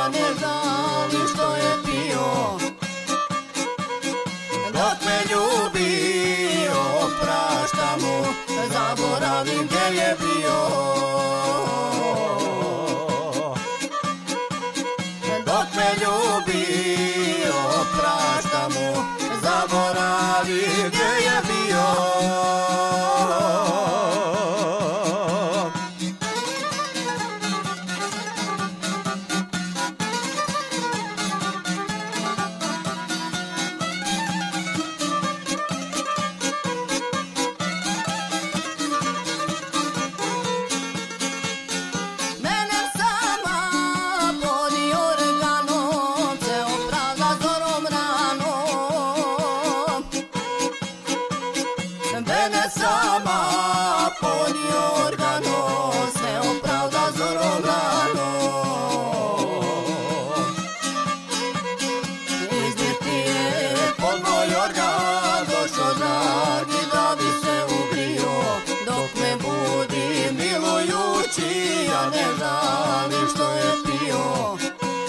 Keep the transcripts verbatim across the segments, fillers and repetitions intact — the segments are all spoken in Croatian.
a ne žali što je pio. Dok me ljubio, praštam mu, zaboravim gdje je bio. Dok me ljubio, praštam mu, zaboravim gdje je bio. Mene sama poni organo, se opravda zorom rano. Izbirti je pod moj organ, došo dragi da bi se ugrio. Dok me budi milujući, ja ne žalim što je pio.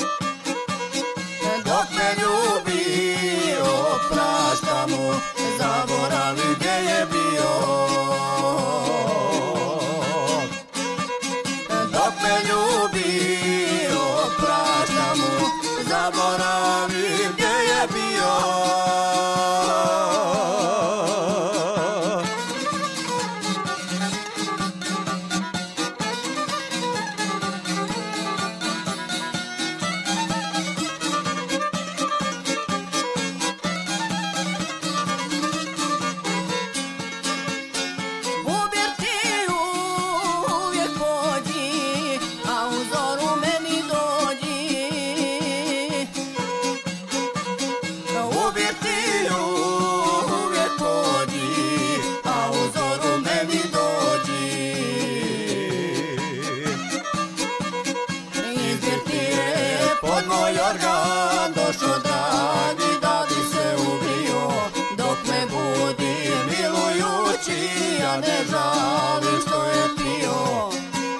Dok me ljubio, praštam mu, zaboravim gdje je bio. Dok me ljubio, praštam mu, zaboravim gdje je bio. Pod moj organ došo dragi da bi se ugrio. Dok me budi milujući, ja ne žalim što je pio.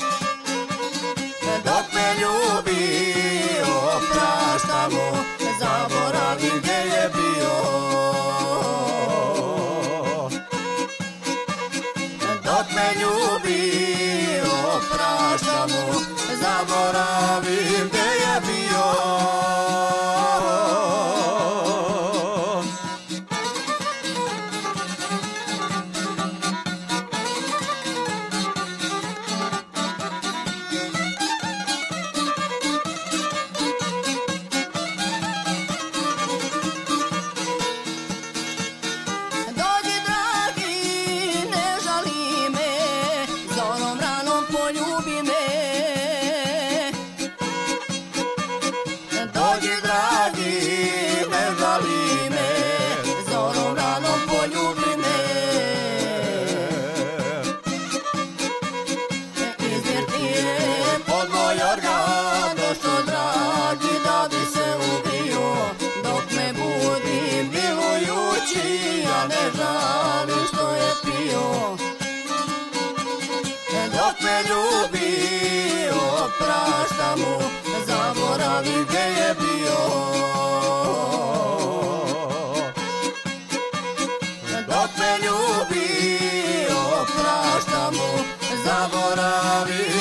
Dok me ljubio, praštam mu, zaboravim gdje je bio. Dok me ljubio, praštam mu, zaboravim gdje je bio. Dođi dragi, ne žali me, zorom ranom poljubi me. Dođi dragi, ne žali me, zorom ranom poljubi me. Izmjer ti je pod moj organ, došo dragi da bi se ugrio. Dok me budi milujući, ja ne žalim što je pio. Dok me ljubio, praštam mu, zaboravim gdje je bio. Dok me ljubio, praštam mu, zaboravim